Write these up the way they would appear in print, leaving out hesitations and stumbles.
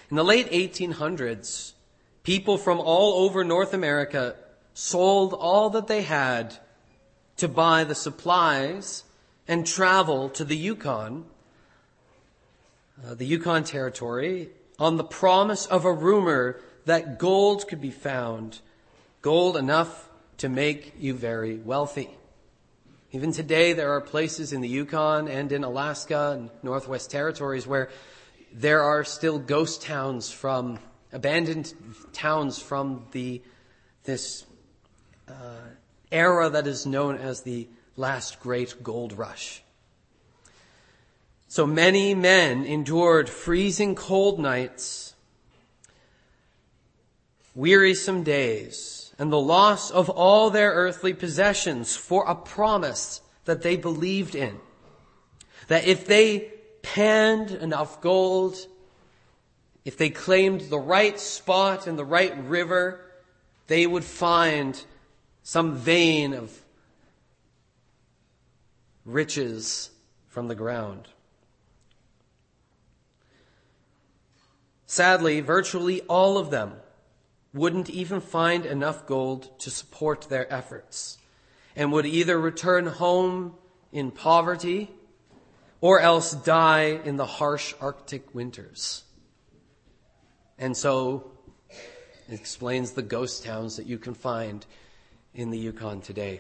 In the late 1800s, people from all over North America sold all that they had to buy the supplies and travel to the Yukon Territory, on the promise of a rumor that gold could be found, gold enough to make you very wealthy. Even today, there are places in the Yukon and in Alaska and Northwest Territories where there are still ghost towns abandoned towns from this era that is known as the last great gold rush. So many men endured freezing cold nights, wearisome days, and the loss of all their earthly possessions for a promise that they believed in. That if they panned enough gold, if they claimed the right spot in the right river, they would find some vein of riches from the ground. Sadly, virtually all of them wouldn't even find enough gold to support their efforts and would either return home in poverty or else die in the harsh Arctic winters. And so it explains the ghost towns that you can find in the Yukon today.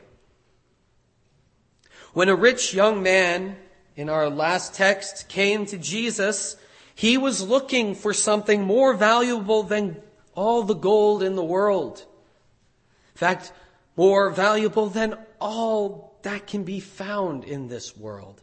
When a rich young man in our last text came to Jesus, he was looking for something more valuable than all the gold in the world. In fact, more valuable than all that can be found in this world.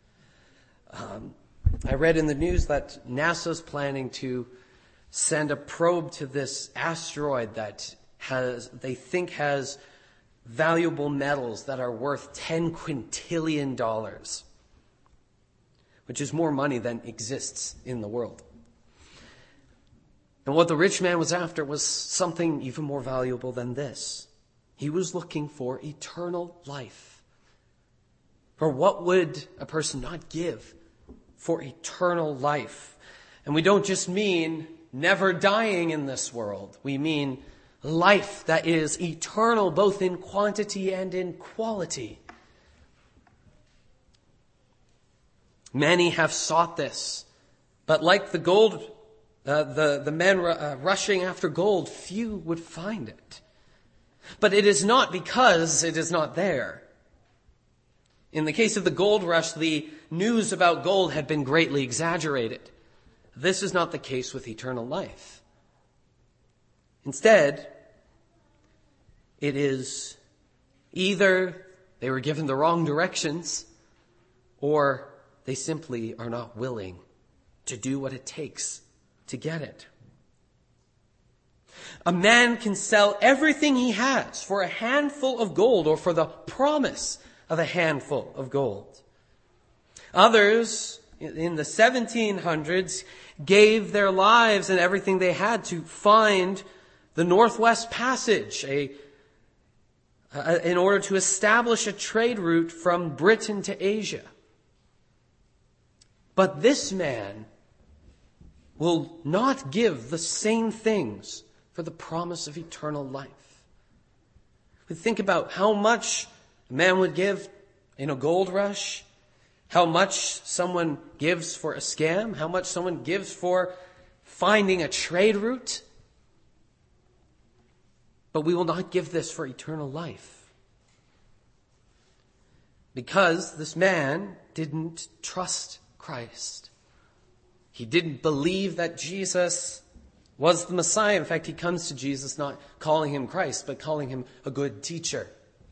I read in the news that NASA's planning to send a probe to this asteroid that they think has valuable metals that are worth $10 quintillion, which is more money than exists in the world. And what the rich man was after was something even more valuable than this. He was looking for eternal life. For what would a person not give for eternal life? And we don't just mean never dying in this world. We mean life that is eternal, both in quantity and in quality. Many have sought this, but like the men rushing after gold, few would find it. But it is not because it is not there. In the case of the gold rush, the news about gold had been greatly exaggerated. This is not the case with eternal life. Instead, it is either they were given the wrong directions, or they simply are not willing to do what it takes to get it. A man can sell everything he has for a handful of gold or for the promise of a handful of gold. Others in the 1700s gave their lives and everything they had to find the Northwest Passage, in order to establish a trade route from Britain to Asia. But this man will not give the same things for the promise of eternal life. We think about how much a man would give in a gold rush, how much someone gives for a scam, how much someone gives for finding a trade route. But we will not give this for eternal life. Because this man didn't trust Christ. He didn't believe that Jesus was the Messiah. In fact, he comes to Jesus not calling him Christ, but calling him a good teacher.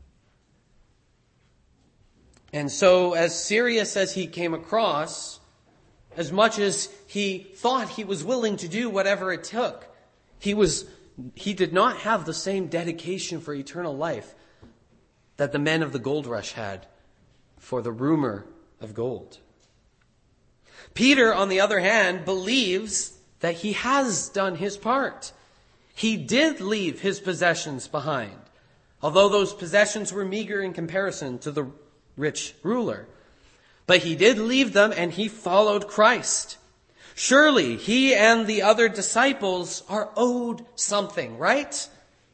And so, as serious as he came across, as much as he thought he was willing to do whatever it took, he did not have the same dedication for eternal life that the men of the gold rush had for the rumor of gold. Peter, on the other hand, believes that he has done his part. He did leave his possessions behind, although those possessions were meager in comparison to the rich ruler. But he did leave them, and he followed Christ. Surely he and the other disciples are owed something, right?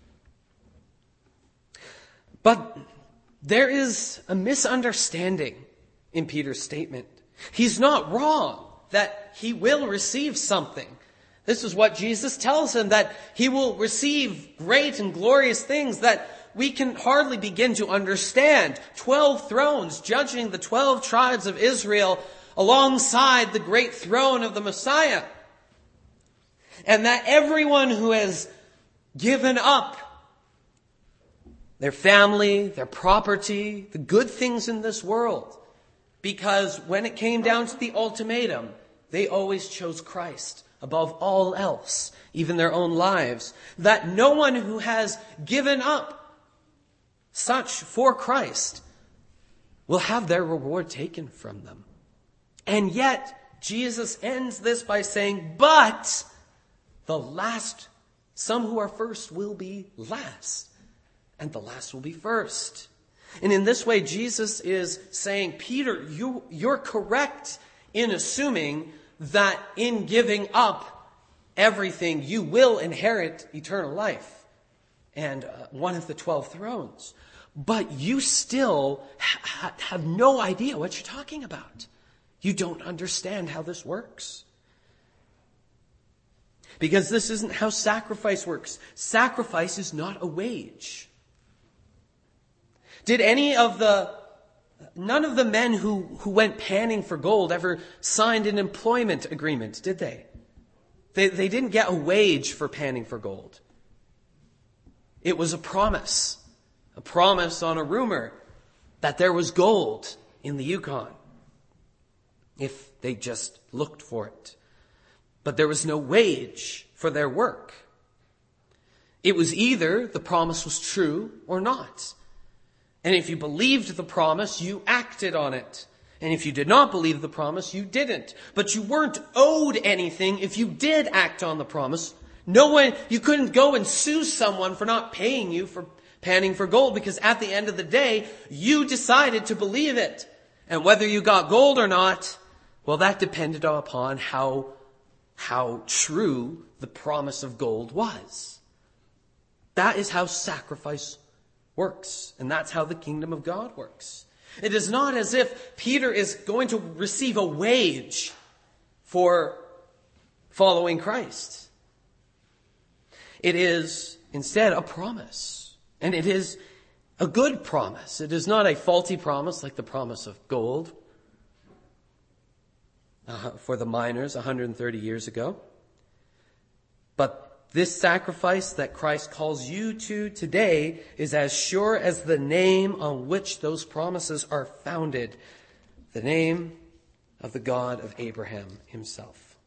But there is a misunderstanding in Peter's statement. He's not wrong that he will receive something. This is what Jesus tells him, that he will receive great and glorious things that we can hardly begin to understand. 12 thrones judging the 12 tribes of Israel alongside the great throne of the Messiah. And that everyone who has given up their family, their property, the good things in this world, because when it came down to the ultimatum, they always chose Christ above all else, even their own lives. That no one who has given up such for Christ will have their reward taken from them. And yet, Jesus ends this by saying, but some who are first will be last, and the last will be first. And in this way, Jesus is saying, Peter, you're correct in assuming that in giving up everything, you will inherit eternal life and one of the 12 thrones. But you still have no idea what you're talking about. You don't understand how this works. Because this isn't how sacrifice works. Sacrifice is not a wage. Did none of the men who went panning for gold ever signed an employment agreement, did they? They didn't get a wage for panning for gold. It was a promise on a rumor that there was gold in the Yukon if they just looked for it. But there was no wage for their work. It was either the promise was true or not. And if you believed the promise, you acted on it. And if you did not believe the promise, you didn't. But you weren't owed anything if you did act on the promise. You couldn't go and sue someone for not paying you for panning for gold, because at the end of the day, you decided to believe it. And whether you got gold or not, well, that depended upon how true the promise of gold was. That is how sacrifice works. And that's how the kingdom of God works. It is not as if Peter is going to receive a wage for following Christ. It is instead a promise. And it is a good promise. It is not a faulty promise like the promise of gold for the miners 130 years ago. But this sacrifice that Christ calls you to today is as sure as the name on which those promises are founded, the name of the God of Abraham himself.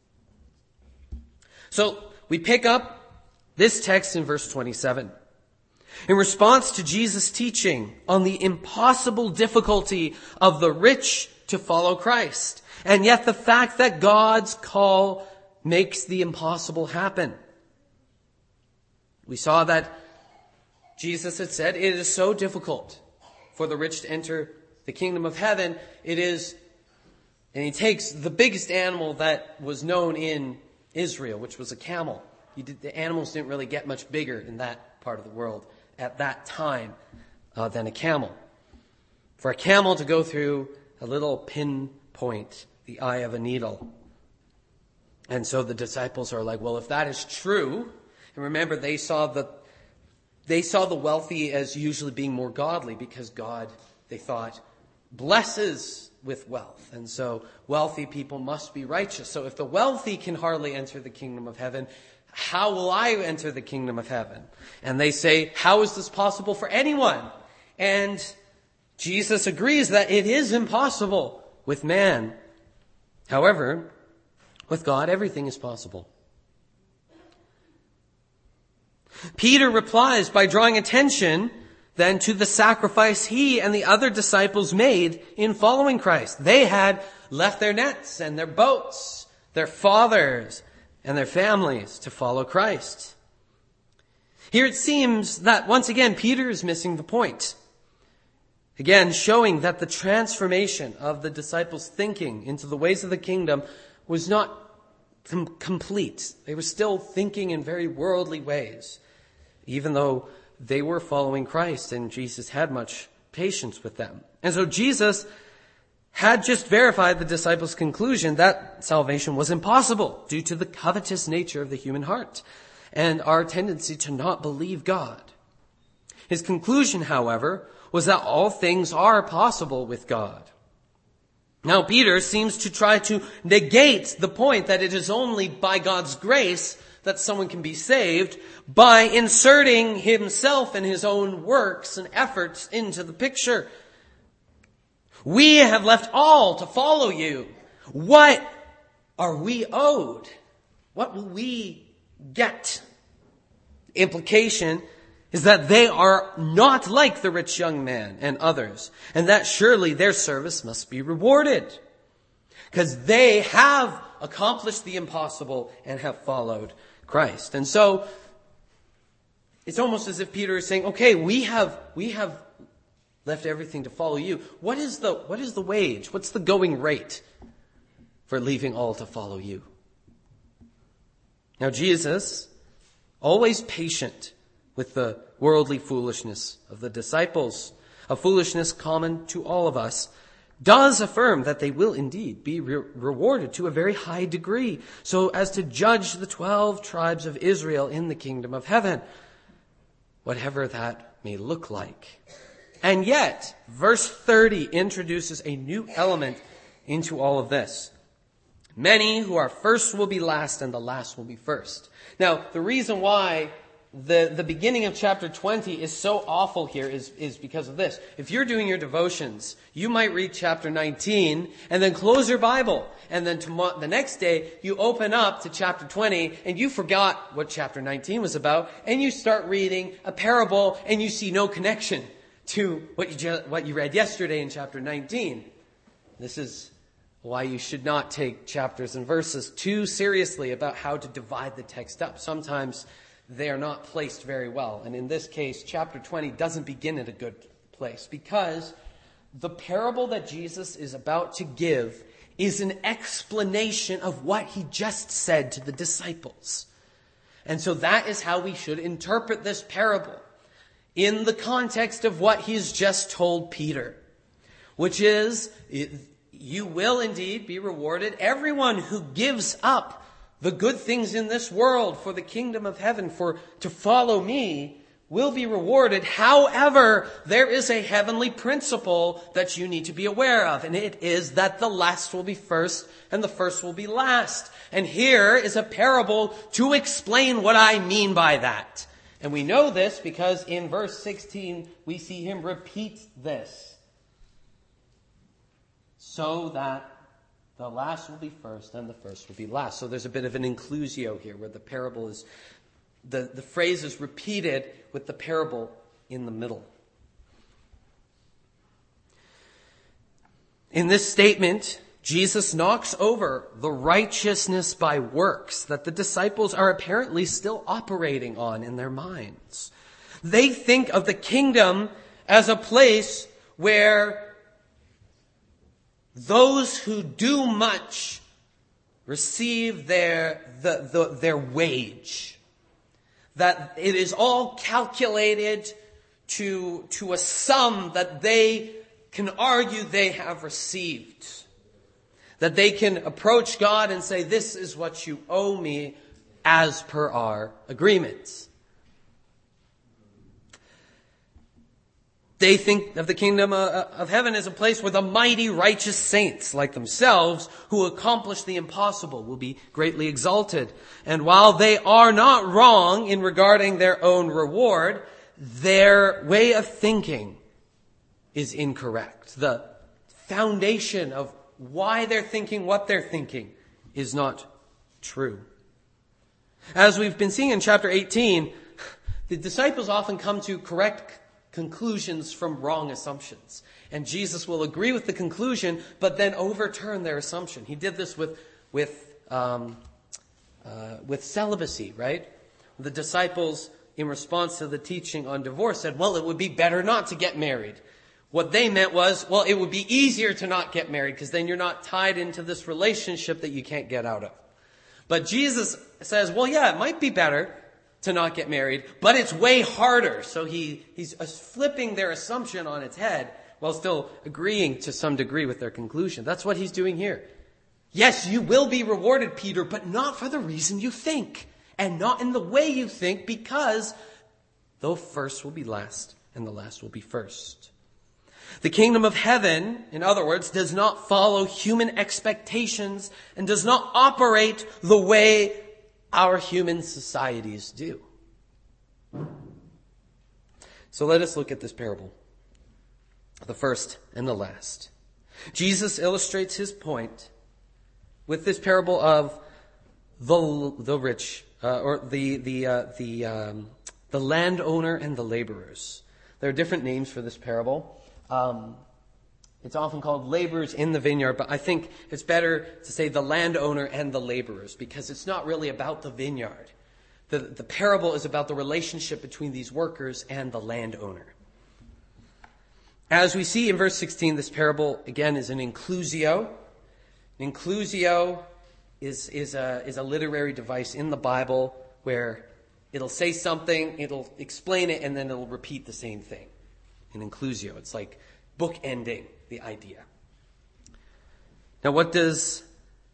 So we pick up this text in verse 27. In response to Jesus' teaching on the impossible difficulty of the rich to follow Christ, and yet the fact that God's call makes the impossible happen. We saw that Jesus had said it is so difficult for the rich to enter the kingdom of heaven. And he takes the biggest animal that was known in Israel, which was a camel. The animals didn't really get much bigger in that part of the world at that time than a camel. For a camel to go through a little pinpoint, the eye of a needle. And so the disciples are like, well, if that is true, and remember they saw the wealthy as usually being more godly, because God, they thought, blesses with wealth. And so wealthy people must be righteous. So if the wealthy can hardly enter the kingdom of heaven, how will I enter the kingdom of heaven? And they say, how is this possible for anyone? And Jesus agrees that it is impossible with man. However, with God, everything is possible. Peter replies by drawing attention then to the sacrifice he and the other disciples made in following Christ. They had left their nets and their boats, their fathers and their families to follow Christ. Here it seems that once again Peter is missing the point. Again, showing that the transformation of the disciples' thinking into the ways of the kingdom was not complete. They were still thinking in very worldly ways, even though they were following Christ and Jesus had much patience with them. And so Jesus had just verified the disciples' conclusion that salvation was impossible due to the covetous nature of the human heart and our tendency to not believe God. His conclusion, however, was that all things are possible with God. Now, Peter seems to try to negate the point that it is only by God's grace that someone can be saved by inserting himself and his own works and efforts into the picture. We have left all to follow you. What are we owed? What will we get? The implication is that they are not like the rich young man and others, and that surely their service must be rewarded, because they have accomplished the impossible and have followed Christ. And so it's almost as if Peter is saying, okay, we have left everything to follow you. What is the wage? What's the going rate for leaving all to follow you? Now, Jesus, always patient with the worldly foolishness of the disciples, a foolishness common to all of us, does affirm that they will indeed be rewarded to a very high degree, so as to judge the 12 tribes of Israel in the kingdom of heaven, whatever that may look like. And yet, verse 30 introduces a new element into all of this. Many who are first will be last, and the last will be first. Now, the reason why the beginning of chapter 20 is so awful here is because of this. If you're doing your devotions, you might read chapter 19 and then close your Bible. And then the next day, you open up to chapter 20 and you forgot what chapter 19 was about. And you start reading a parable and you see no connection to what you read yesterday in chapter 19. This is why you should not take chapters and verses too seriously about how to divide the text up. Sometimes they are not placed very well. And in this case, chapter 20 doesn't begin at a good place, because the parable that Jesus is about to give is an explanation of what he just said to the disciples. And so that is how we should interpret this parable in the context of what he's just told Peter, which is, you will indeed be rewarded. Everyone who gives up the good things in this world for the kingdom of heaven, to follow me, will be rewarded. However, there is a heavenly principle that you need to be aware of, and it is that the last will be first and the first will be last. And here is a parable to explain what I mean by that. And we know this because in verse 16, we see him repeat this. So that the last will be first and the first will be last. So there's a bit of an inclusio here where the parable is, the phrase is repeated with the parable in the middle. In this statement, Jesus knocks over the righteousness by works that the disciples are apparently still operating on in their minds. They think of the kingdom as a place where those who do much receive their wage. That it is all calculated to a sum that they can argue they have received. That they can approach God and say, this is what you owe me as per our agreements. They think of the kingdom of heaven as a place where the mighty righteous saints like themselves who accomplish the impossible will be greatly exalted. And while they are not wrong in regarding their own reward, their way of thinking is incorrect. The foundation of why they're thinking what they're thinking is not true. As we've been seeing in chapter 18, the disciples often come to correct conclusions from wrong assumptions. And Jesus will agree with the conclusion, but then overturn their assumption. He did this with celibacy, right? The disciples, in response to the teaching on divorce, said, well, it would be better not to get married. What they meant was, well, it would be easier to not get married because then you're not tied into this relationship that you can't get out of. But Jesus says, well, yeah, it might be better to not get married, but it's way harder. So he's flipping their assumption on its head while still agreeing to some degree with their conclusion. That's what he's doing here. Yes, you will be rewarded, Peter, but not for the reason you think, and not in the way you think, because the first will be last and the last will be first. The kingdom of heaven, in other words, does not follow human expectations and does not operate the way our human societies do. So let us look at this parable, the first and the last. Jesus illustrates his point with this parable of the rich, or the landowner and the laborers. There are different names for this parable. It's often called laborers in the vineyard, but I think it's better to say the landowner and the laborers, because it's not really about the vineyard. The parable is about the relationship between these workers and the landowner. As we see in verse 16, this parable, again, is an inclusio. An inclusio is a literary device in the Bible where it'll say something, it'll explain it, and then it'll repeat the same thing. An inclusio. It's like bookending the idea. Now, what does...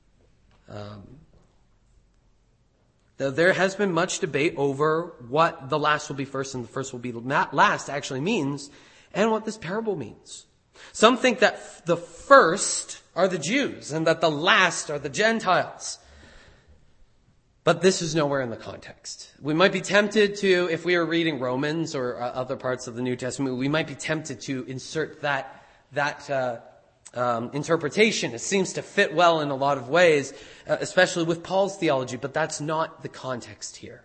there has been much debate over what the last will be first and the first will be last actually means, and what this parable means. Some think that the first are the Jews and that the last are the Gentiles. But this is nowhere in the context. We might be tempted to, if we were reading Romans or other parts of the New Testament, we might be tempted to insert that interpretation. It seems to fit well in a lot of ways, especially with Paul's theology, but that's not the context here.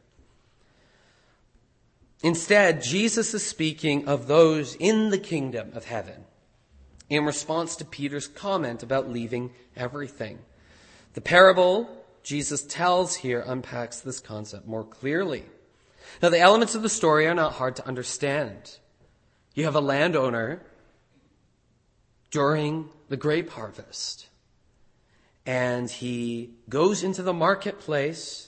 Instead, Jesus is speaking of those in the kingdom of heaven in response to Peter's comment about leaving everything. The parable Jesus tells here unpacks this concept more clearly. Now, the elements of the story are not hard to understand. You have a landowner during the grape harvest, and he goes into the marketplace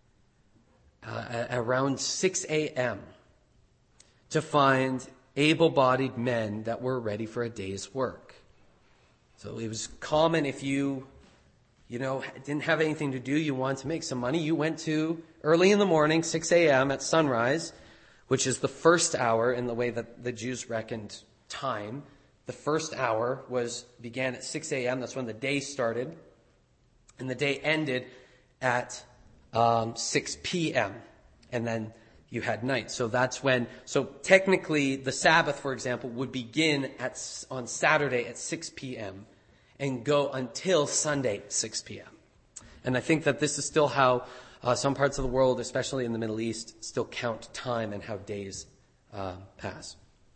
around 6 a.m. to find able-bodied men that were ready for a day's work. So it was common if you didn't have anything to do, you wanted to make some money, you went to early in the morning, 6 a.m. at sunrise, which is the first hour in the way that the Jews reckoned time. The first hour began at 6 a.m. That's when the day started. And the day ended at 6 p.m. And then you had night. So technically the Sabbath, for example, would begin on Saturday at 6 p.m. and go until Sunday at 6 p.m. And I think that this is still how some parts of the world, especially in the Middle East, still count time and how days pass.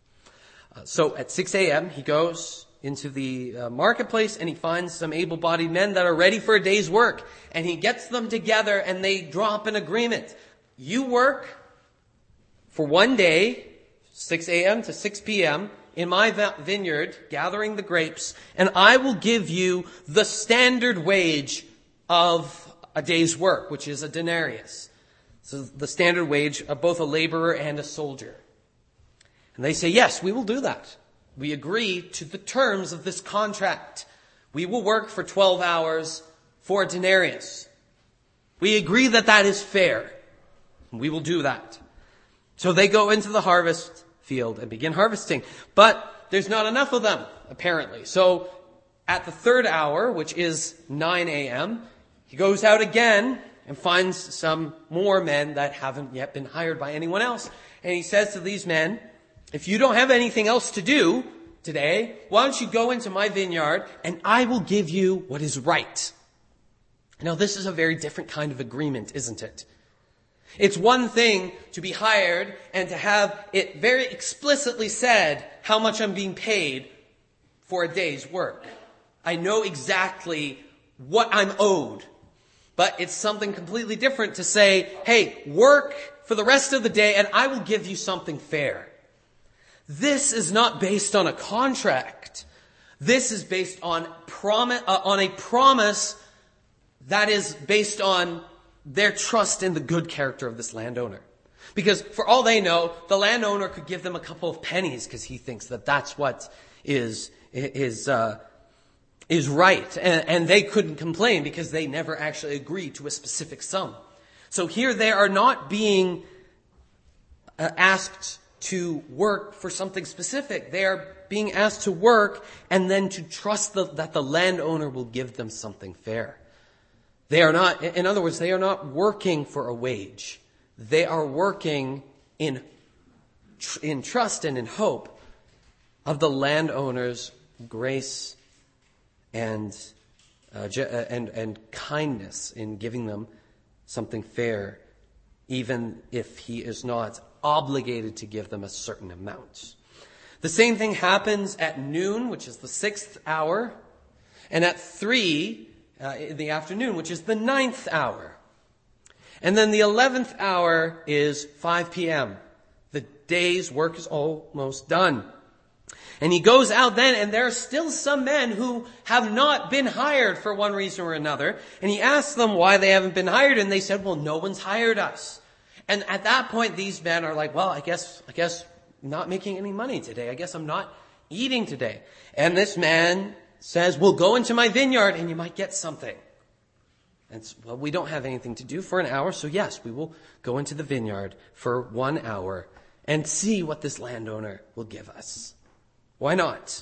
So at 6 a.m., he goes into the marketplace and he finds some able-bodied men that are ready for a day's work. And he gets them together and they draw up an agreement. You work for one day, 6 a.m. to 6 p.m., in my vineyard, gathering the grapes, and I will give you the standard wage of a day's work, which is a denarius. So the standard wage of both a laborer and a soldier. And they say, yes, we will do that. We agree to the terms of this contract. We will work for 12 hours for a denarius. We agree that that is fair. We will do that. So they go into the harvest field and begin harvesting. But there's not enough of them, apparently. So at the third hour, which is 9 a.m., he goes out again and finds some more men that haven't yet been hired by anyone else. And he says to these men, if you don't have anything else to do today, why don't you go into my vineyard and I will give you what is right. Now, this is a very different kind of agreement, isn't it? It's one thing to be hired and to have it very explicitly said how much I'm being paid for a day's work. I know exactly what I'm owed. But it's something completely different to say, hey, work for the rest of the day and I will give you something fair. This is not based on a contract. This is based on a promise that is based on their trust in the good character of this landowner. Because for all they know, the landowner could give them a couple of pennies because he thinks that that's what is right. And they couldn't complain because they never actually agreed to a specific sum. So here they are not being asked to work for something specific. They are being asked to work and then to trust that the landowner will give them something fair. They are not, in other words, they are not working for a wage. They are working in trust and in hope of the landowner's grace and kindness in giving them something fair, even if he is not obligated to give them a certain amount. The same thing happens at noon, which is the 6th hour, and at 3 in the afternoon, which is the 9th hour. And then the 11th hour is 5 p.m. The day's work is almost done. And he goes out then, and there are still some men who have not been hired for one reason or another. And he asks them why they haven't been hired, and they said, well, no one's hired us. And at that point, these men are like, well, I guess I'm not making any money today. I guess I'm not eating today. And this man says, well, go into my vineyard and you might get something. And well, we don't have anything to do for an hour, so yes, we will go into the vineyard for 1 hour and see what this landowner will give us. Why not?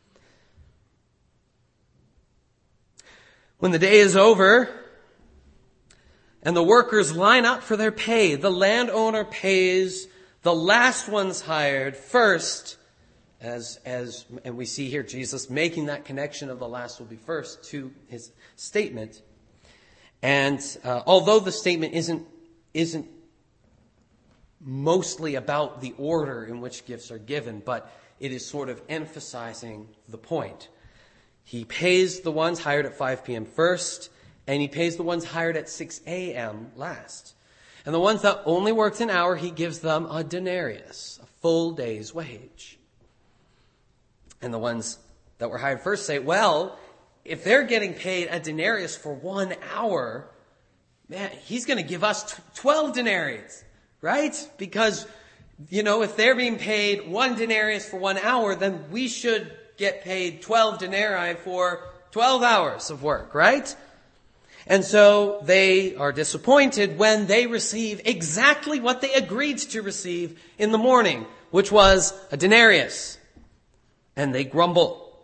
When the day is over and the workers line up for their pay, the landowner pays the last ones hired first, and we see here Jesus making that connection of the last will be first to his statement. And although the statement isn't mostly about the order in which gifts are given, but it is sort of emphasizing the point. He pays the ones hired at 5 p.m. first, and he pays the ones hired at 6 a.m. last. And the ones that only worked an hour, he gives them a denarius, a full day's wage. And the ones that were hired first say, well, if they're getting paid a denarius for 1 hour, man, he's going to give us 12 denarius, right? Because, if they're being paid 1 denarius for 1 hour, then we should get paid 12 denarii for 12 hours of work, right? And so they are disappointed when they receive exactly what they agreed to receive in the morning, which was a denarius. And they grumble.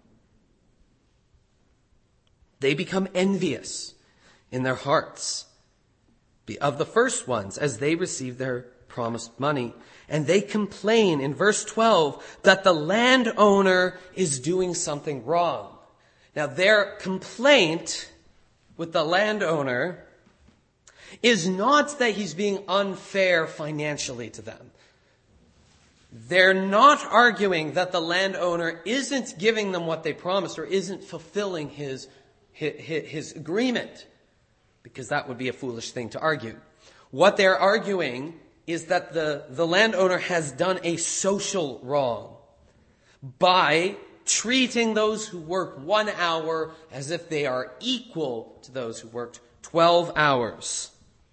They become envious in their hearts of the first ones as they receive their promised money. And they complain in verse 12 that the landowner is doing something wrong. Now their complaint with the landowner is not that he's being unfair financially to them. They're not arguing that the landowner isn't giving them what they promised or isn't fulfilling his agreement, because that would be a foolish thing to argue. What they're arguing is that the landowner has done a social wrong by treating those who work 1 hour as if they are equal to those who worked 12 hours.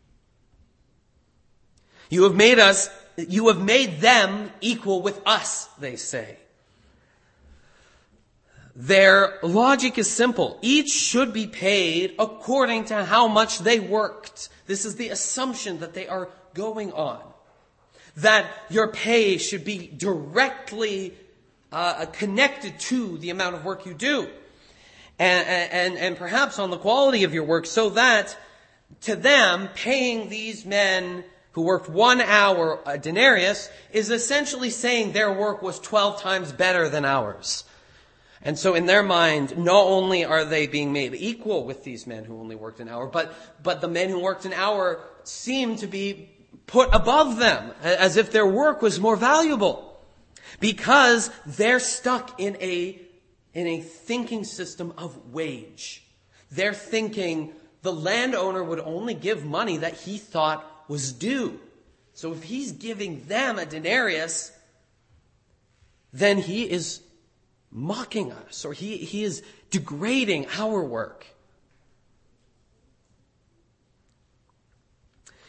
You have made them equal with us, they say. Their logic is simple. Each should be paid according to how much they worked. This is the assumption that they are going on. That your pay should be directly connected to the amount of work you do. And perhaps on the quality of your work, so that to them, paying these men who worked 1 hour a denarius is essentially saying their work was 12 times better than ours. And so in their mind, not only are they being made equal with these men who only worked an hour, but the men who worked an hour seem to be put above them, as if their work was more valuable, because they're stuck in a thinking system of wage. They're thinking the landowner would only give money that he thought was due. So if he's giving them a denarius, then he is mocking us, or he is degrading our work.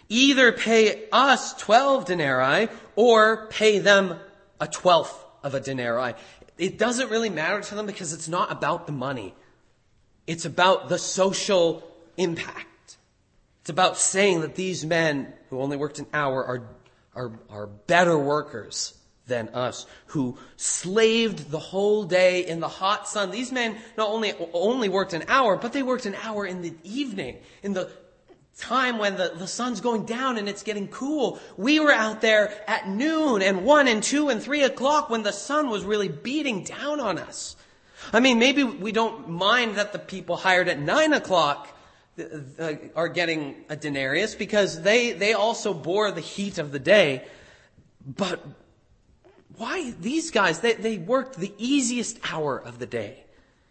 Either pay us 12 denarii or pay them a 12th of a denarii. It doesn't really matter to them because it's not about the money. It's about the social impact. It's about saying that these men who only worked an hour are better workers than us, who slaved the whole day in the hot sun. These men not only worked an hour, but they worked an hour in the evening, in the time when the sun's going down and it's getting cool. We were out there at noon and 1 and 2 and 3 o'clock when the sun was really beating down on us. I mean, maybe we don't mind that the people hired at 9 o'clock are getting a denarius because they also bore the heat of the day. But why these guys? They worked the easiest hour of the day.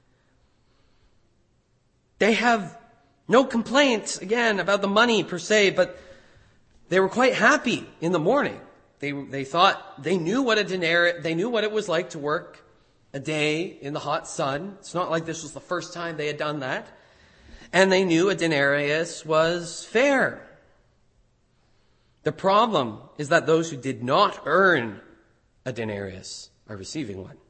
They have no complaints, again, about the money per se, but they were quite happy in the morning. They thought they knew what they knew what it was like to work a day in the hot sun. It's not like this was the first time they had done that. And they knew a denarius was fair. The problem is that those who did not earn a denarius are receiving one.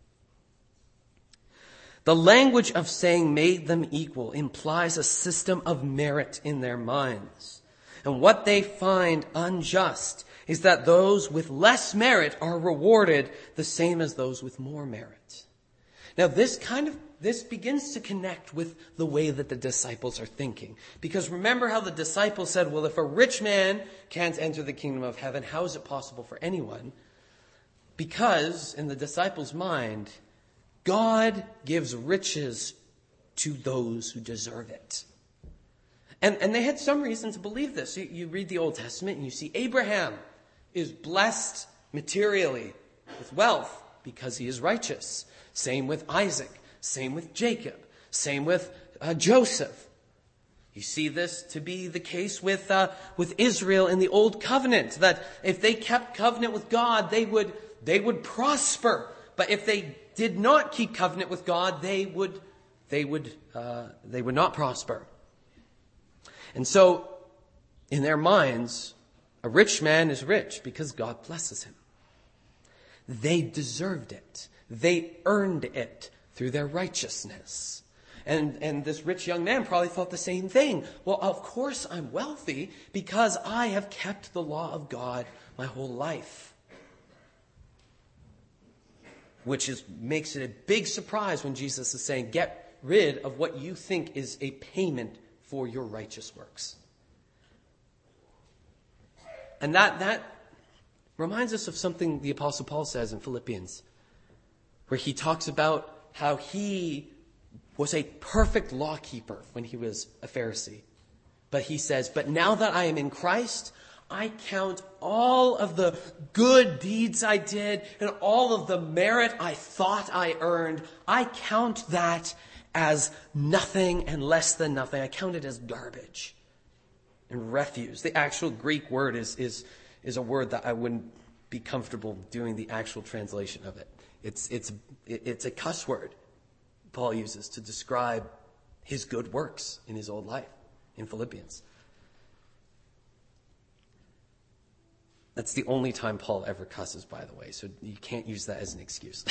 The language of saying made them equal implies a system of merit in their minds. And what they find unjust is that those with less merit are rewarded the same as those with more merit. Now this begins to connect with the way that the disciples are thinking. Because remember how the disciples said, well, if a rich man can't enter the kingdom of heaven, how is it possible for anyone? Because in the disciples' mind, God gives riches to those who deserve it. And they had some reason to believe this. You read the Old Testament and you see Abraham is blessed materially with wealth because he is righteous. Same with Isaac. Same with Jacob. Same with Joseph. You see this to be the case with Israel in the Old Covenant, that if they kept covenant with God, they would prosper. But if they did not keep covenant with God, they would not prosper. And so, in their minds, a rich man is rich because God blesses him. They deserved it. They earned it through their righteousness. And this rich young man probably thought the same thing. Well, of course I'm wealthy because I have kept the law of God my whole life. Which makes it a big surprise when Jesus is saying, get rid of what you think is a payment for your righteous works. And that reminds us of something the Apostle Paul says in Philippians, where he talks about how he was a perfect law keeper when he was a Pharisee. But he says, but now that I am in Christ, I count all of the good deeds I did and all of the merit I thought I earned. I count that as nothing and less than nothing. I count it as garbage and refuse. The actual Greek word is a word that I wouldn't be comfortable doing the actual translation of it. It's a cuss word Paul uses to describe his good works in his old life in Philippians. That's the only time Paul ever cusses, by the way, so you can't use that as an excuse.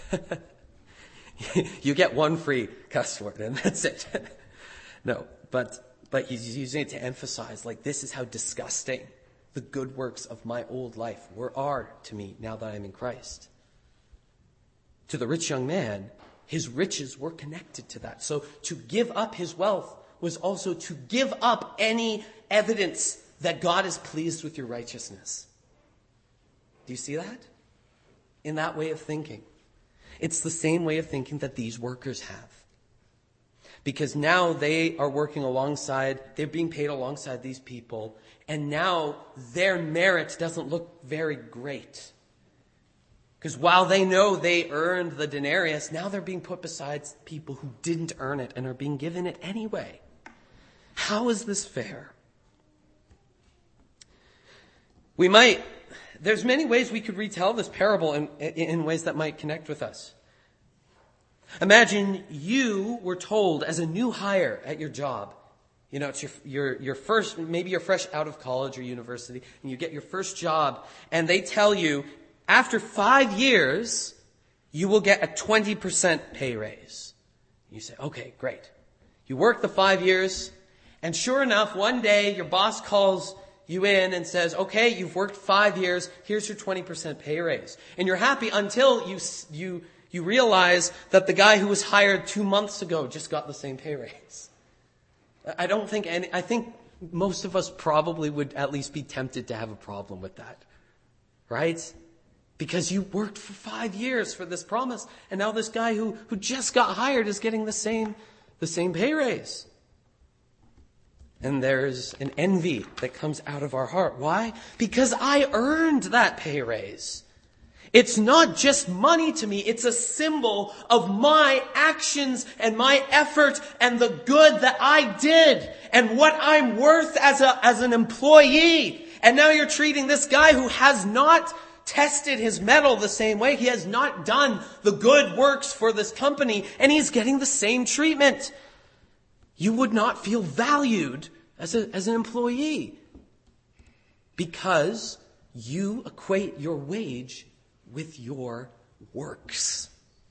You get one free cuss word, and that's it. No, but he's using it to emphasize, like, this is how disgusting the good works of my old life are to me now that I'm in Christ. To the rich young man, his riches were connected to that. So to give up his wealth was also to give up any evidence that God is pleased with your righteousness. Do you see that? In that way of thinking. It's the same way of thinking that these workers have. Because now they are working alongside, they're being paid alongside these people, and now their merit doesn't look very great. Because while they know they earned the denarius, now they're being put beside people who didn't earn it and are being given it anyway. How is this fair? There's many ways we could retell this parable in ways that might connect with us. Imagine you were told as a new hire at your job You know, it's your first, maybe you're fresh out of college or university, and you get your first job, and they tell you, after 5 years, you will get a 20% pay raise. You say, okay, great. You work the 5 years, and sure enough, one day your boss calls you in and says, okay, you've worked 5 years, here's your 20% pay raise. And you're happy until you realize that the guy who was hired 2 months ago just got the same pay raise. I think most of us probably would at least be tempted to have a problem with that. Right? Because you worked for 5 years for this promise, and now this guy who just got hired is getting the same pay raise. And there's an envy that comes out of our heart. Why? Because I earned that pay raise. It's not just money to me. It's a symbol of my actions and my effort and the good that I did and what I'm worth as an employee. And now you're treating this guy who has not tested his mettle the same way. He has not done the good works for this company, and he's getting the same treatment. You would not feel valued as an employee because you equate your wage with your works.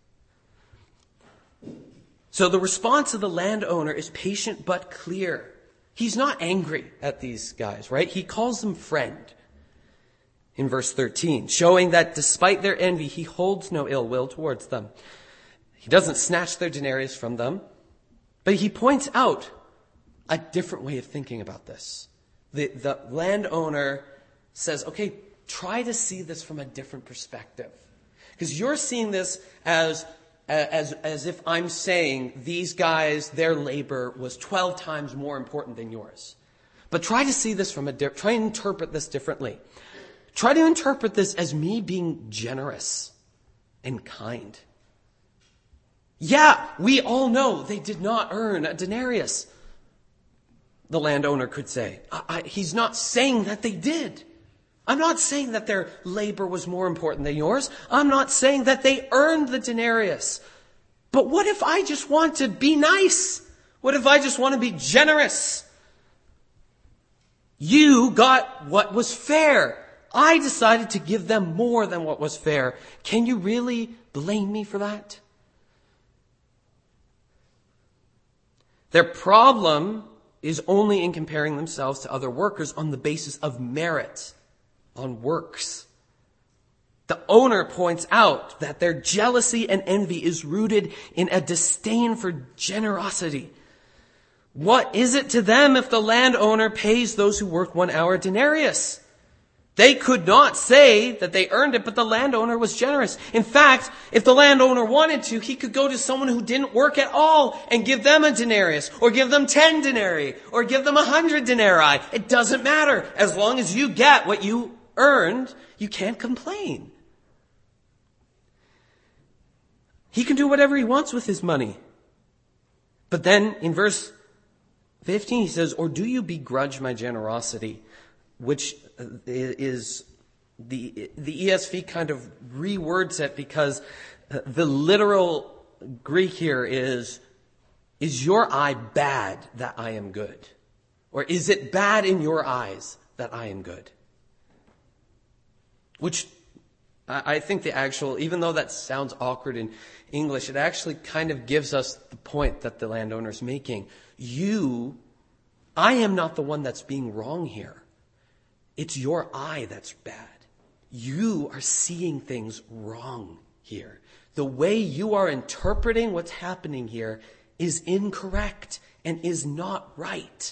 So the response of the landowner is patient but clear. He's not angry at these guys, right? He calls them friend in verse 13, showing that despite their envy, he holds no ill will towards them. He doesn't snatch their denarius from them, but he points out a different way of thinking about this. The landowner says, okay, try to see this from a different perspective. Because you're seeing this as if I'm saying these guys, their labor was 12 times more important than yours. But try to see this try and interpret this differently. Try to interpret this as me being generous and kind. Yeah, we all know they did not earn a denarius, the landowner could say. He's not saying that they did. I'm not saying that their labor was more important than yours. I'm not saying that they earned the denarius. But what if I just want to be nice? What if I just want to be generous? You got what was fair. I decided to give them more than what was fair. Can you really blame me for that? Their problem is only in comparing themselves to other workers on the basis of merit, on works. The owner points out that their jealousy and envy is rooted in a disdain for generosity. What is it to them if the landowner pays those who work 1 hour denarius? They could not say that they earned it, but the landowner was generous. In fact, if the landowner wanted to, he could go to someone who didn't work at all and give them a denarius, or give them 10 denarii, or give them 100 denarii. It doesn't matter. As long as you get what you earned, you can't complain. He can do whatever he wants with his money. But then in verse 15 he says, or do you begrudge my generosity? Which is the ESV kind of rewords it, because the literal Greek here is your eye bad that I am good? Or is it bad in your eyes that I am good? Which I think the actual, even though that sounds awkward in English, it actually kind of gives us the point that the landowner is making. I am not the one that's being wrong here. It's your eye that's bad. You are seeing things wrong here. The way you are interpreting what's happening here is incorrect and is not right.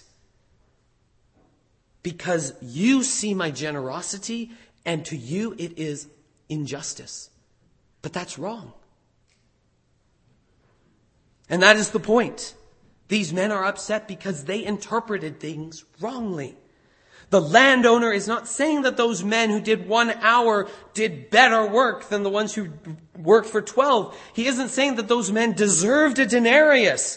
Because you see my generosity, and to you it is injustice. But that's wrong. And that is the point. These men are upset because they interpreted things wrongly. The landowner is not saying that those men who did 1 hour did better work than the ones who worked for 12. He isn't saying that those men deserved a denarius.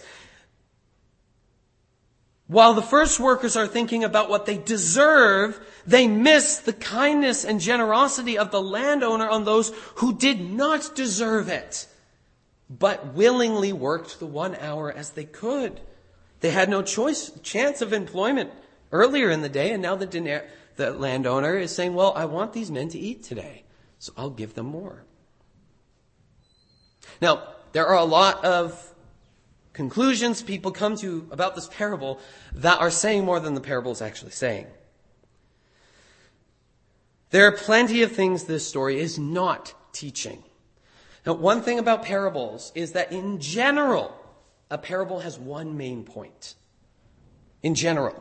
While the first workers are thinking about what they deserve, they miss the kindness and generosity of the landowner on those who did not deserve it, but willingly worked the 1 hour as they could. They had no chance of employment earlier in the day, and now the landowner is saying, well, I want these men to eat today, so I'll give them more. Now, there are a lot of conclusions people come to about this parable that are saying more than the parable is actually saying. There are plenty of things this story is not teaching. Now, one thing about parables is that in general, a parable has one main point. In general.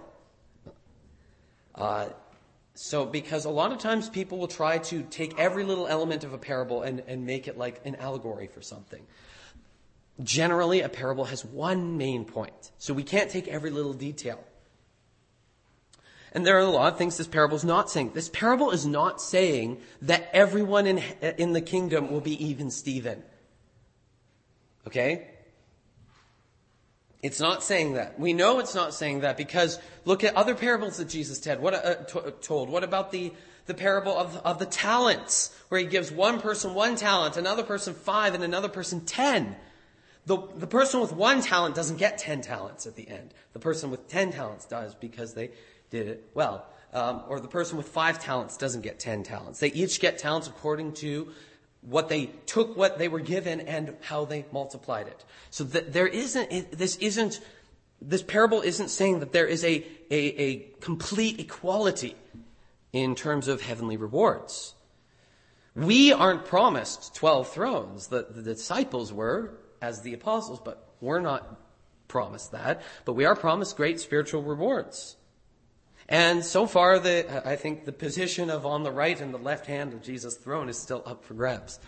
Because a lot of times people will try to take every little element of a parable and make it like an allegory for something. Generally, a parable has one main point. So we can't take every little detail. And there are a lot of things this parable is not saying. This parable is not saying that everyone in the kingdom will be even Stephen. Okay? It's not saying that. We know it's not saying that because look at other parables that Jesus told. What about the parable of the talents, where he gives one person 1 talent, another person 5, and another person 10? The person with 1 talent doesn't get 10 talents at the end. The person with 10 talents does because they did it well. Or the person with 5 talents doesn't get 10 talents. They each get talents according to what they took, what they were given, and how they multiplied it. So that this parable isn't saying that there is a complete equality in terms of heavenly rewards. We aren't promised 12 thrones. The disciples were, as the apostles, but we're not promised that. But we are promised great spiritual rewards. And so far, I think the position of on the right and the left hand of Jesus' throne is still up for grabs.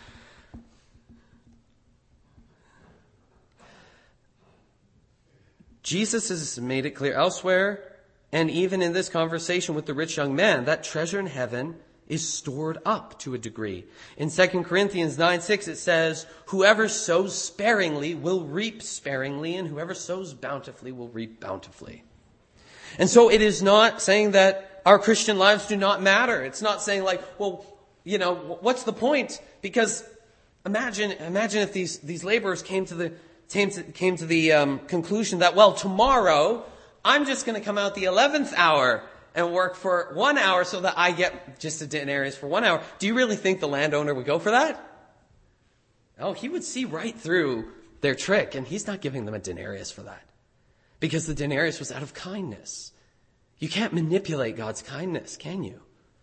Jesus has made it clear elsewhere, and even in this conversation with the rich young man, that treasure in heaven is stored up to a degree. In 2 Corinthians 9:6, it says, whoever sows sparingly will reap sparingly, and whoever sows bountifully will reap bountifully. And so it is not saying that our Christian lives do not matter. It's not saying like, well, what's the point? Because imagine if these laborers came to the conclusion that, well, tomorrow I'm just going to come out the 11th hour and work for 1 hour so that I get just a denarius for 1 hour. Do you really think the landowner would go for that? Oh, he would see right through their trick, and he's not giving them a denarius for that. Because the denarius was out of kindness. You can't manipulate God's kindness, can you?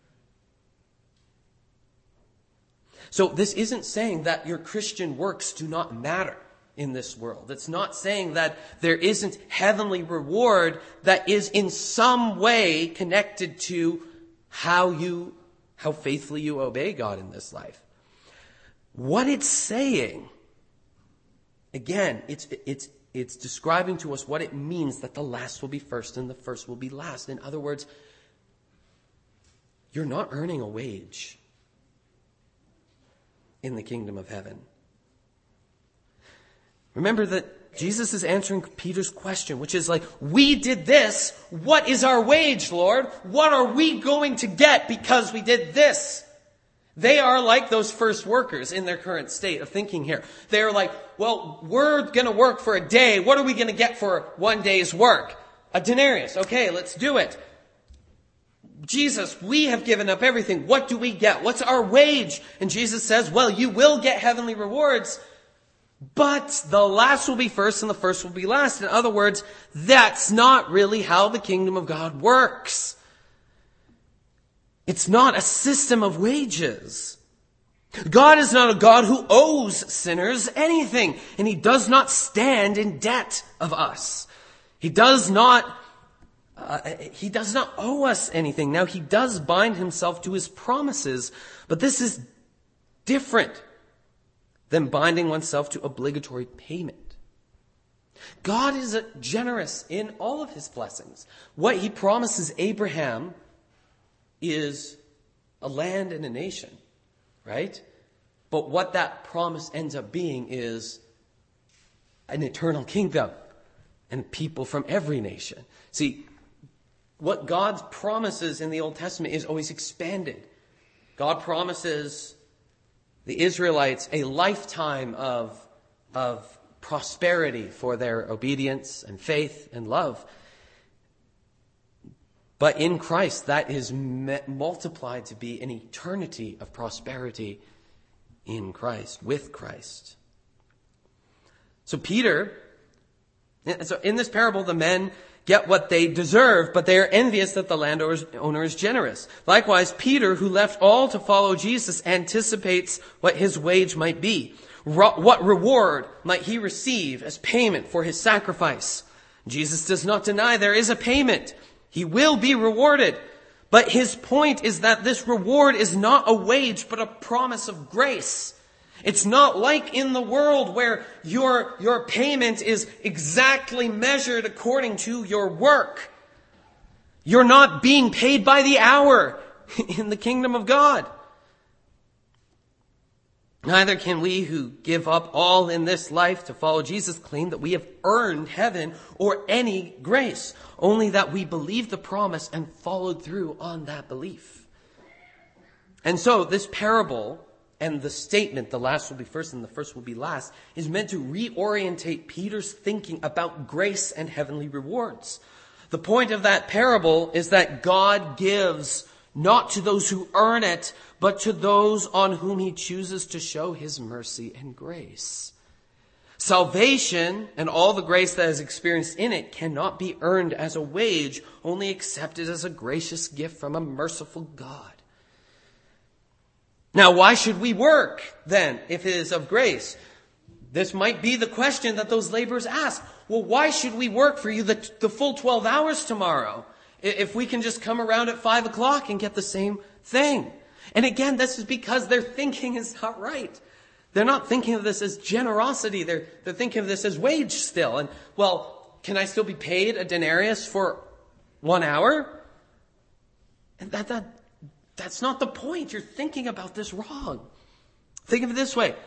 So this isn't saying that your Christian works do not matter in this world. It's not saying that there isn't heavenly reward that is in some way connected to how faithfully you obey God in this life. What it's saying, again, it's describing to us what it means that the last will be first and the first will be last. In other words, you're not earning a wage in the kingdom of heaven. Remember that Jesus is answering Peter's question, which is like, we did this. What is our wage, Lord? What are we going to get because we did this? They are like those first workers in their current state of thinking here. They're like, well, we're going to work for a day. What are we going to get for 1 day's work? A denarius. Okay, let's do it. Jesus, we have given up everything. What do we get? What's our wage? And Jesus says, well, you will get heavenly rewards, but the last will be first and the first will be last. In other words, that's not really how the kingdom of God works. It's not a system of wages. God is not a God who owes sinners anything, and he does not stand in debt of us. He does not owe us anything. Now, he does bind himself to his promises, but this is different than binding oneself to obligatory payment. God is generous in all of his blessings. What he promises Abraham is a land and a nation, right? But what that promise ends up being is an eternal kingdom and people from every nation. See, what God promises in the Old Testament is always expanded. God promises the Israelites a lifetime of prosperity for their obedience and faith and love. But in Christ, that is multiplied to be an eternity of prosperity in Christ, with Christ. So in this parable, the men get what they deserve, but they are envious that the landowner is generous. Likewise, Peter, who left all to follow Jesus, anticipates what his wage might be. What reward might he receive as payment for his sacrifice? Jesus does not deny there is a payment. He will be rewarded. But his point is that this reward is not a wage, but a promise of grace. It's not like in the world where your payment is exactly measured according to your work. You're not being paid by the hour in the kingdom of God. Neither can we who give up all in this life to follow Jesus claim that we have earned heaven or any grace, only that we believed the promise and followed through on that belief. And so this parable and the statement, the last will be first and the first will be last, is meant to reorientate Peter's thinking about grace and heavenly rewards. The point of that parable is that God gives not to those who earn it, but to those on whom he chooses to show his mercy and grace. Salvation and all the grace that is experienced in it cannot be earned as a wage, only accepted as a gracious gift from a merciful God. Now, why should we work then if it is of grace? This might be the question that those laborers ask. Well, why should we work for you the full 12 hours tomorrow if we can just come around at 5 o'clock and get the same thing? And again, this is because their thinking is not right. They're not thinking of this as generosity. They're thinking of this as wage still. And, well, can I still be paid a denarius for 1 hour? And that's not the point. You're thinking about this wrong. Think of it this way.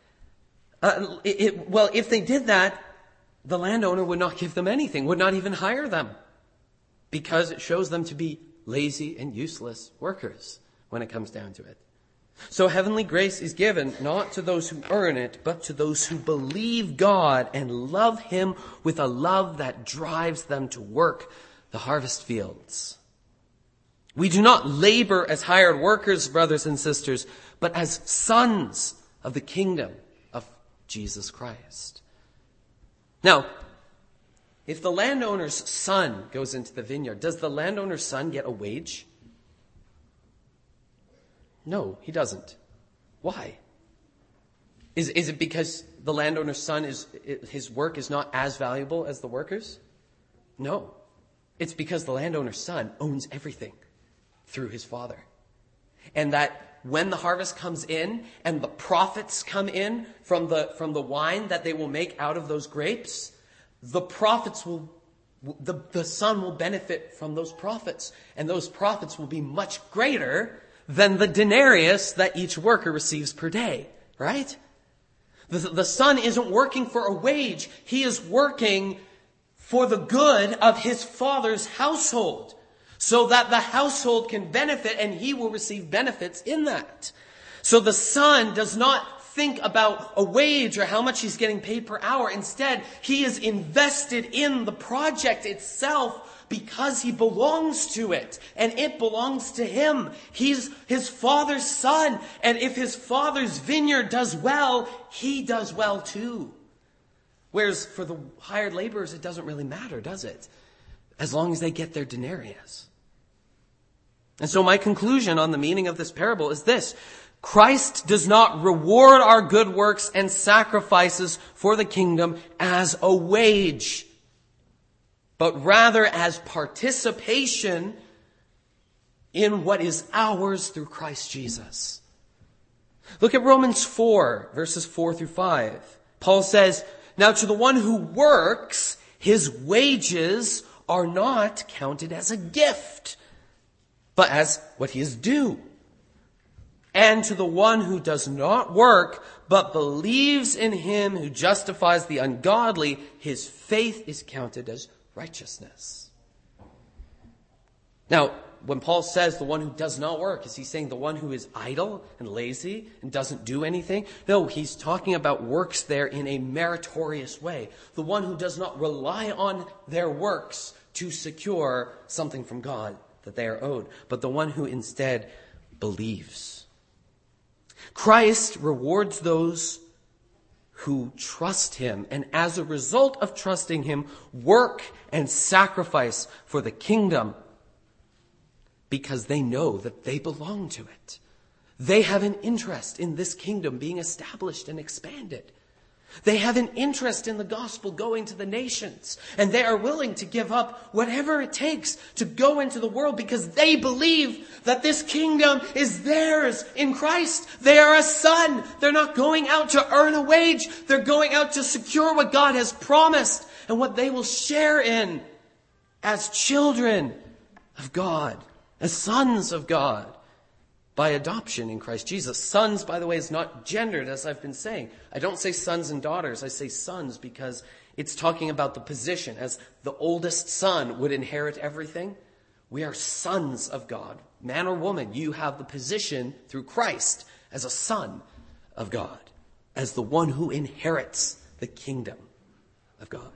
If they did that, the landowner would not give them anything, would not even hire them, because it shows them to be lazy and useless workers when it comes down to it. So heavenly grace is given not to those who earn it, but to those who believe God and love him with a love that drives them to work the harvest fields. We do not labor as hired workers, brothers and sisters, but as sons of the kingdom of Jesus Christ. Now, if the landowner's son goes into the vineyard, does the landowner's son get a wage? No, he doesn't. Why? Is it because the landowner's son his work is not as valuable as the workers? No. It's because the landowner's son owns everything through his father. And that when the harvest comes in and the profits come in from the wine that they will make out of those grapes, the son will benefit from those profits. And those profits will be much greater than the denarius that each worker receives per day, right? The son isn't working for a wage. He is working for the good of his father's household, so that the household can benefit and he will receive benefits in that. So the son does not think about a wage or how much he's getting paid per hour. Instead, he is invested in the project itself because he belongs to it and it belongs to him. He's his father's son. And if his father's vineyard does well, he does well too. Whereas for the hired laborers, it doesn't really matter, does it? As long as they get their denarius. And so my conclusion on the meaning of this parable is this: Christ does not reward our good works and sacrifices for the kingdom as a wage, but rather as participation in what is ours through Christ Jesus. Look at Romans 4, verses 4 through 5. Paul says, "Now to the one who works, his wages are not counted as a gift, but as what he is due. And to the one who does not work, but believes in him who justifies the ungodly, his faith is counted as righteousness." Now, when Paul says the one who does not work, is he saying the one who is idle and lazy and doesn't do anything? No, he's talking about works there in a meritorious way. The one who does not rely on their works to secure something from God that they are owed, but the one who instead believes. Christ rewards those who trust him, and as a result of trusting him, work and sacrifice for the kingdom because they know that they belong to it. They have an interest in this kingdom being established and expanded. They have an interest in the gospel going to the nations, and they are willing to give up whatever it takes to go into the world because they believe that this kingdom is theirs in Christ. They are a son. They're not going out to earn a wage. They're going out to secure what God has promised and what they will share in as children of God, as sons of God. By adoption in Christ Jesus. Sons, by the way, is not gendered, as I've been saying. I don't say sons and daughters. I say sons because it's talking about the position. As the oldest son would inherit everything, we are sons of God. Man or woman, you have the position through Christ as a son of God, as the one who inherits the kingdom of God.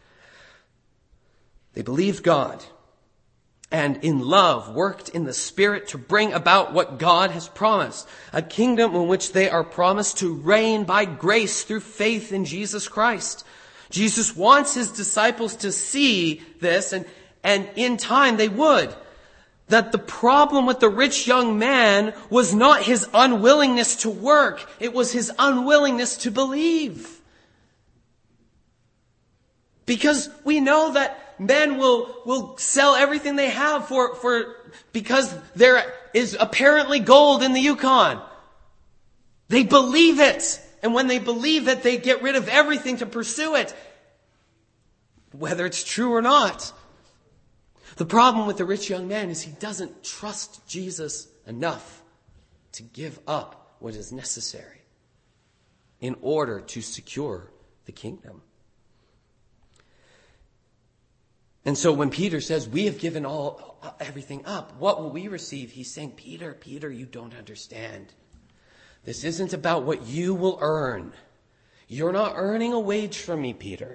They believed God, and in love worked in the Spirit to bring about what God has promised, a kingdom in which they are promised to reign by grace through faith in Jesus Christ. Jesus wants his disciples to see this, and in time they would. That the problem with the rich young man was not his unwillingness to work, it was his unwillingness to believe. Because we know that men will sell everything they have because there is apparently gold in the Yukon. They believe it. And when they believe it, they get rid of everything to pursue it, whether it's true or not. The problem with the rich young man is he doesn't trust Jesus enough to give up what is necessary in order to secure the kingdom. And so when Peter says, we have given everything up, what will we receive? He's saying, Peter, you don't understand. This isn't about what you will earn. You're not earning a wage from me, Peter.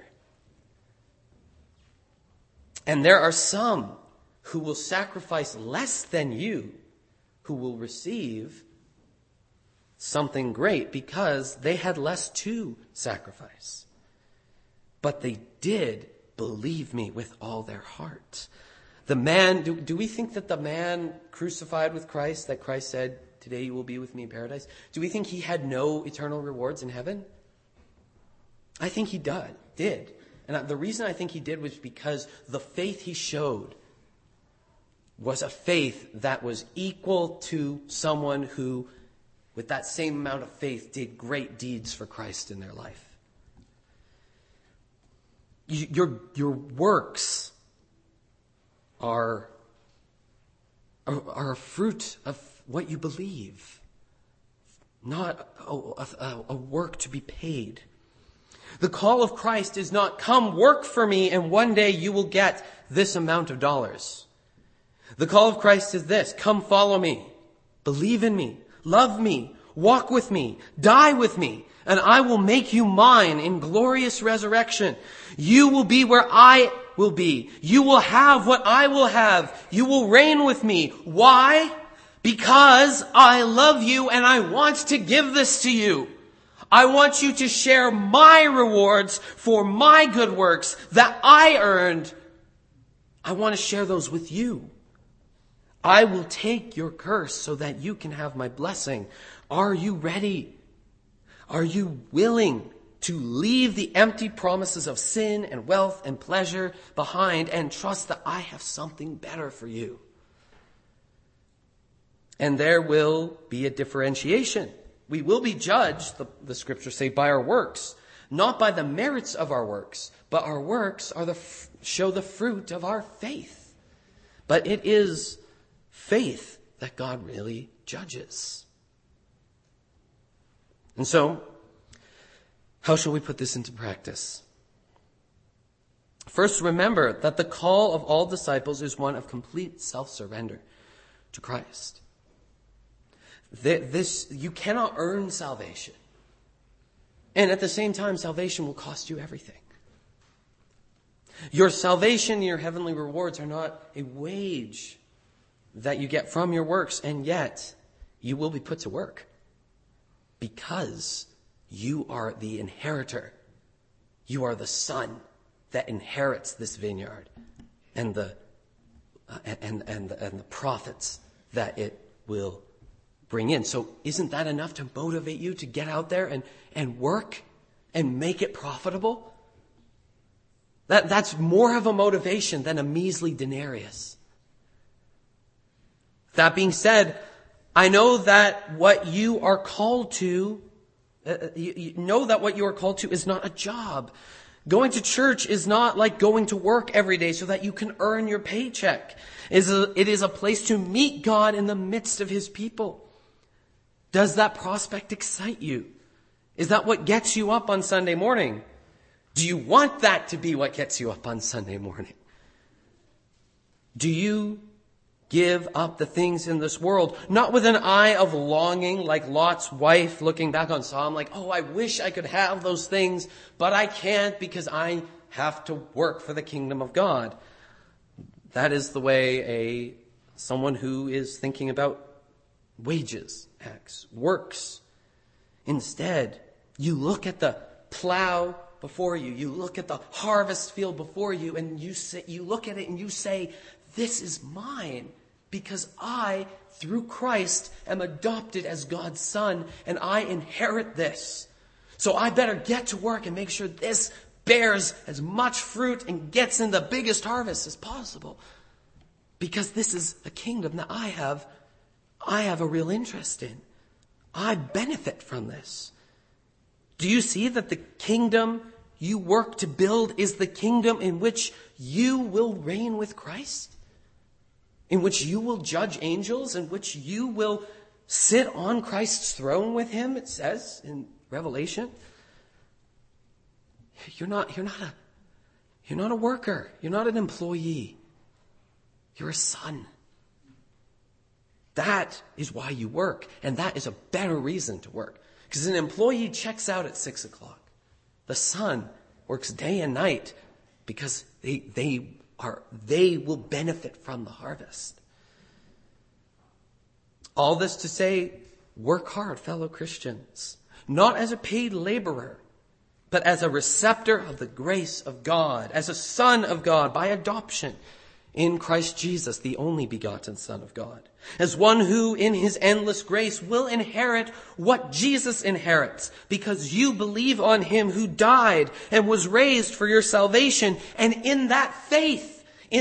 And there are some who will sacrifice less than you, who will receive something great because they had less to sacrifice. But they did believe me with all their heart. The man, do we think that the man crucified with Christ, that Christ said, today you will be with me in paradise, do we think he had no eternal rewards in heaven? I think he did. And the reason I think he did was because the faith he showed was a faith that was equal to someone who, with that same amount of faith, did great deeds for Christ in their life. Your works are a fruit of what you believe, not a work to be paid. The call of Christ is not, come work for me and one day you will get this amount of dollars. The call of Christ is this, come follow me, believe in me, love me, walk with me, die with me, and I will make you mine in glorious resurrection. You will be where I will be. You will have what I will have. You will reign with me. Why? Because I love you and I want to give this to you. I want you to share my rewards for my good works that I earned. I want to share those with you. I will take your curse so that you can have my blessing. Are you ready? Are you willing to leave the empty promises of sin and wealth and pleasure behind and trust that I have something better for you? And there will be a differentiation. We will be judged, the scriptures say, by our works, not by the merits of our works, but our works are show the fruit of our faith. But it is faith that God really judges. And so, how shall we put this into practice? First, remember that the call of all disciples is one of complete self-surrender. to Christ. You cannot earn salvation. And at the same time, salvation will cost you everything. Your salvation and your heavenly rewards are not a wage that you get from your works, and yet you will be put to work because you are the inheritor. You are the son that inherits this vineyard and the profits that it will bring in. So isn't that enough to motivate you to get out there and work and make it profitable? That's more of a motivation than a measly denarius. That being said, I know that what you are called to, you know that what you are called to is not a job. Going to church is not like going to work every day so that you can earn your paycheck. It is a place to meet God in the midst of his people. Does that prospect excite you? Is that what gets you up on Sunday morning? Do you want that to be what gets you up on Sunday morning? Do you give up the things in this world, not with an eye of longing like Lot's wife looking back on Sodom, like, oh, I wish I could have those things, but I can't because I have to work for the kingdom of God. That is the way someone who is thinking about wages acts, works. Instead, you look at the plow before you. You look at the harvest field before you, and you look at it and you say, this is mine because I, through Christ, am adopted as God's son, and I inherit this. So I better get to work and make sure this bears as much fruit and gets in the biggest harvest as possible, because this is a kingdom that I have a real interest in. I benefit from this. Do you see that the kingdom you work to build is the kingdom in which you will reign with Christ? In which you will judge angels? In which you will sit on Christ's throne with him, it says in Revelation? You're not a worker. You're not an employee. You're a son. That is why you work. And that is a better reason to work. Because an employee checks out at 6 o'clock. The son works day and night because they will benefit from the harvest. All this to say, work hard, fellow Christians. Not as a paid laborer, but as a receptor of the grace of God, as a son of God by adoption in Christ Jesus, the only begotten Son of God. As one who in his endless grace will inherit what Jesus inherits, because you believe on him who died and was raised for your salvation. And in that faith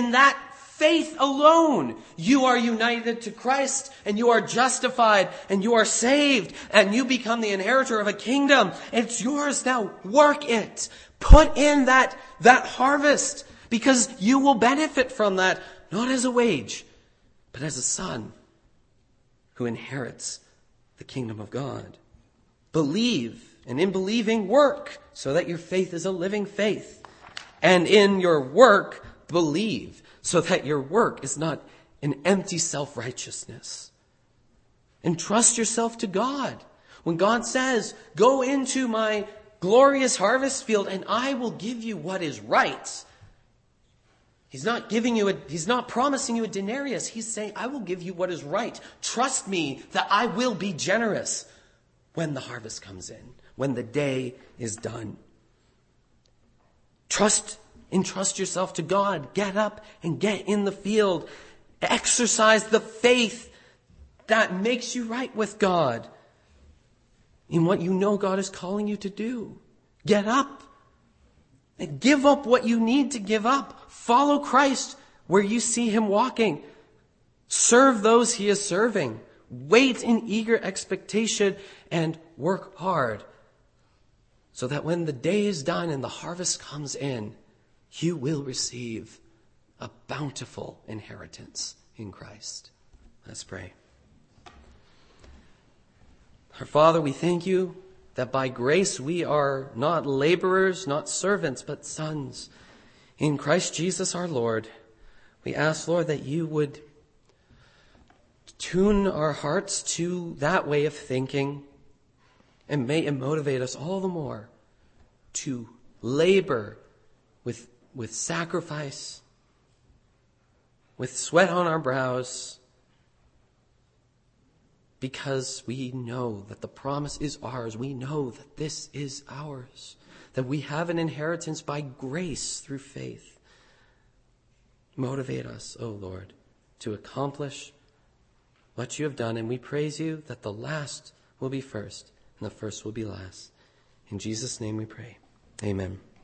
alone, you are united to Christ, and you are justified, and you are saved, and you become the inheritor of a kingdom. It's yours now. Work it. Put in that harvest, because you will benefit from that, not as a wage, but as a son who inherits the kingdom of God. Believe, and in believing, work, so that your faith is a living faith. And in your work, believe, so that your work is not an empty self-righteousness. Entrust yourself to God. When God says, go into my glorious harvest field and I will give you what is right, He's not promising you a denarius. He's saying, I will give you what is right. Trust me that I will be generous when the harvest comes in, when the day is done. Entrust yourself to God. Get up and get in the field. Exercise the faith that makes you right with God in what you know God is calling you to do. Get up. And give up what you need to give up. Follow Christ where you see him walking. Serve those he is serving. Wait in eager expectation and work hard, so that when the day is done and the harvest comes in, you will receive a bountiful inheritance in Christ. Let's pray. Our Father, we thank you that by grace we are not laborers, not servants, but sons in Christ Jesus our Lord. We ask, Lord, that you would tune our hearts to that way of thinking, and may it motivate us all the more to labor with sacrifice, with sweat on our brows, because we know that the promise is ours. We know that this is ours, that we have an inheritance by grace through faith. Motivate us, O Lord, to accomplish what you have done, and we praise you that the last will be first and the first will be last. In Jesus' name we pray. Amen.